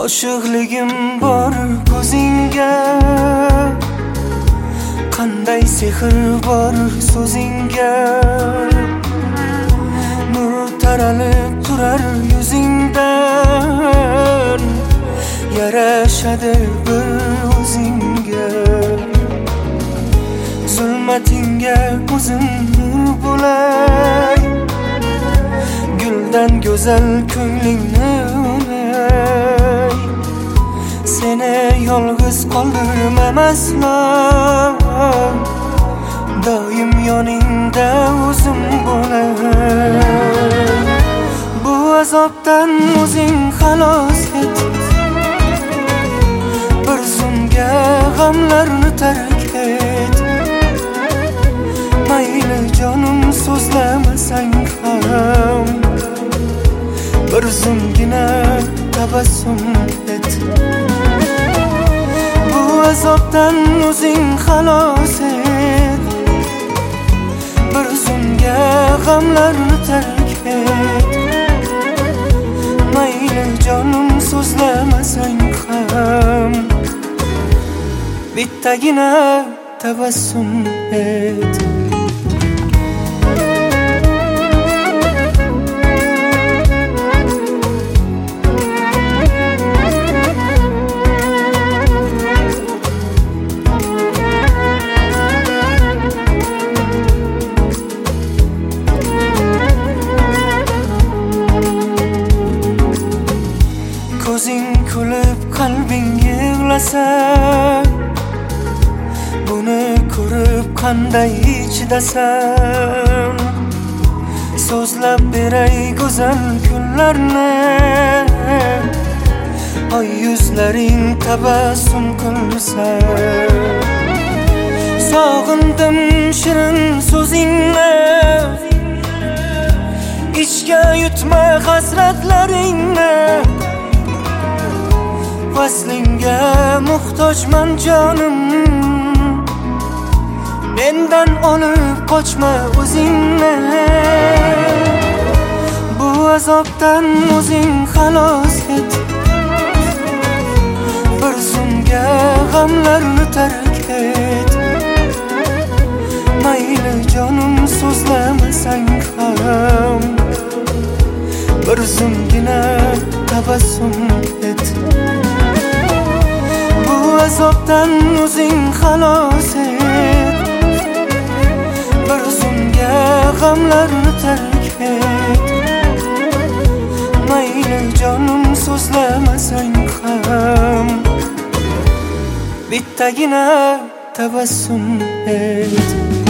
Oshiqligim bor ko'zingga, qanday sehr bor so'zingga. Nur taralib turar yuzingdan, yarashadi bir o'zingga. Zulmatingga o'zim nur bo'lay, guldan go'zal ko'nglingni o'lay. Seni yolg'iz qoldirmamasman, doim yoningda o'zim bo'lay. Bu azobdan o'zing xalos et, bir zumga g'amlarni tark et. Mayli jonim so'zlamasang ham, bir zumgina tabassum et. Bu azobdan o'zing xalos et, bir zumga g'amlarni tark et. Mayli jonim so'zlamasang ham, bittagina tabassum et. Ko'zing kulib qalbing yig'lasa, buni ko'rib qanday chidasan? So'zlab beray go'zal kunlarni, oy yuzlaring tabassum qilsa. Sog'indim shirin so'zingni, ichga yutma hasratlaringni. Vaslingga muhtojman jonim, mendan olib qochma o'zingni. Bu azobdan o'zing xalos et, bir zumga g'amlarni tark et. Mayli jonim so'zlamasang ham, bir zumgina tabassum et. Bu azobdan o'zing xalos et, bir zumga g'amlarni tark et. Mayli jonim so'zlamasang ham, bittagina tabassum et.